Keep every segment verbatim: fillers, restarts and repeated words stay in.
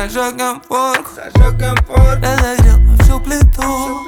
Зажег порку, разогрел во всю плиту,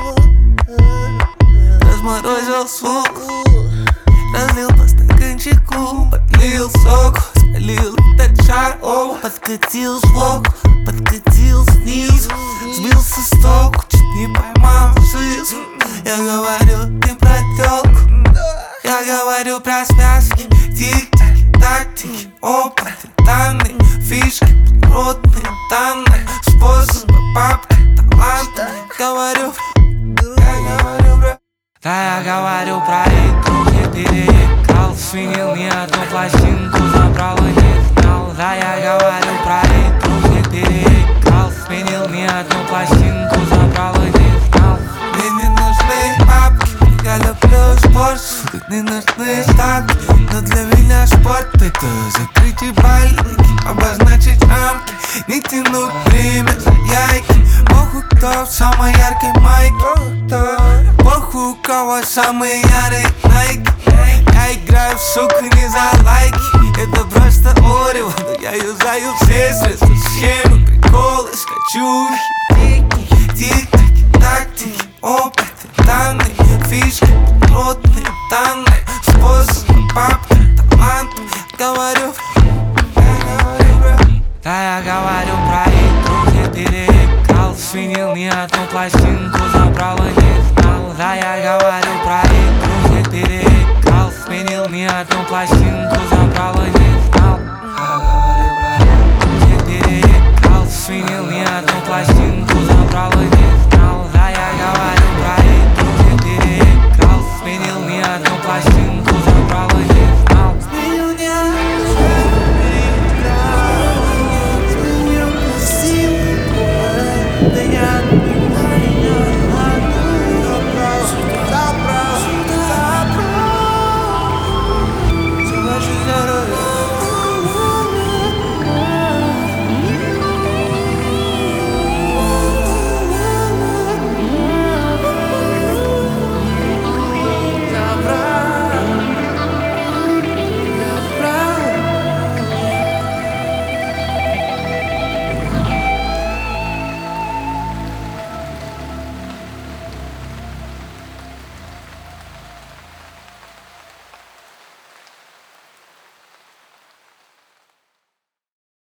разморозил звук, разлил по стаканчику, подлил соку, спалил этот шар, подкатил сбоку, подкатил снизу, сбился с толку, чуть не поймал жизнь. Я говорю не про тёлку, я говорю про связки, тик-таки, тактики, опыт, данные, фишки, плотные данные, способы, бабки, таланты. Говорю, я говорю про... Да, я говорю про игру, где переиграл, свинил не одну пластинку, забрал и не знал. Да, я говорю про игру, где переиграл, свинил не одну пластинку, забрал и не знал. Мне не нужны бабки, я люблю спорт, не нужны ставки, но для меня спорт — это закрытие больники, обозначить рамки, не тянуть время за яйки. Похуй, кто в самой яркой майке, похуй, у кого самые ярые найки. Я играю, сука, не за лайки, это просто орево, но я юзаю все средства, схемы, приколы, скачухи, тик-таки, тактики, опыт, данные, фишки, плотные данные, способы, бабки, таланты. Говорю, я говорю про... Да, я говорю про игру, где переиграл, свинил не одну пластинку, забрал и не знал. Да, я говорю про игру, где переиграл, свинил не одну пластинку, забрал и не знал. Я говорю про игру, где переиграл, свинил не одну пластинку.